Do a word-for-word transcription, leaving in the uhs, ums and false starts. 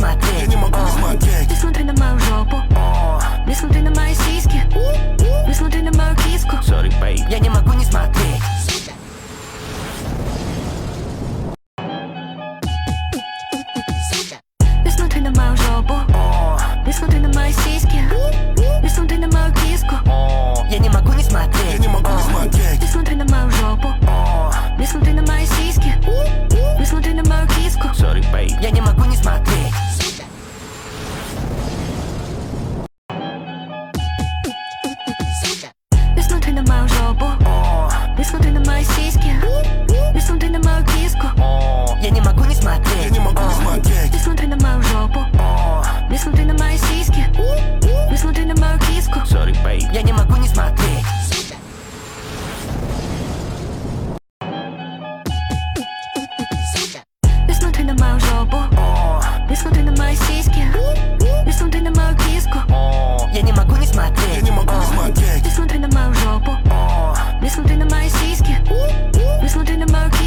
смотреть. Я не могу не смотреть. Не смотри на мою жопу, не смотри на мои сиськи, не смотри на мою киску. Sorry, babe. Я не могу не смотреть. Не смотри на мою жопу, не смотри на мои сиськи, не смотри на мою киску. Я не могу не Я смотреть. не могу не смотреть. Не смотри на мою жопу, не смотри на мои сиськи, не смотри на мою киску. Sorry, babe. Я не могу не смотреть. Не смотри на мою жопу, не смотри на мои сиськи, не смотри на мою киску. Я не могу не Я смотреть. не могу не смотреть. Не смотри на мою жопу, не смотри на мои сиськи, не смотри на мою киску. Sorry, babe. Я не могу не смотреть. Не смотри на мою жопу, не смотри на мои сиськи, не смотри на мою киску. Я не могу не Я смотреть. не могу не смотреть.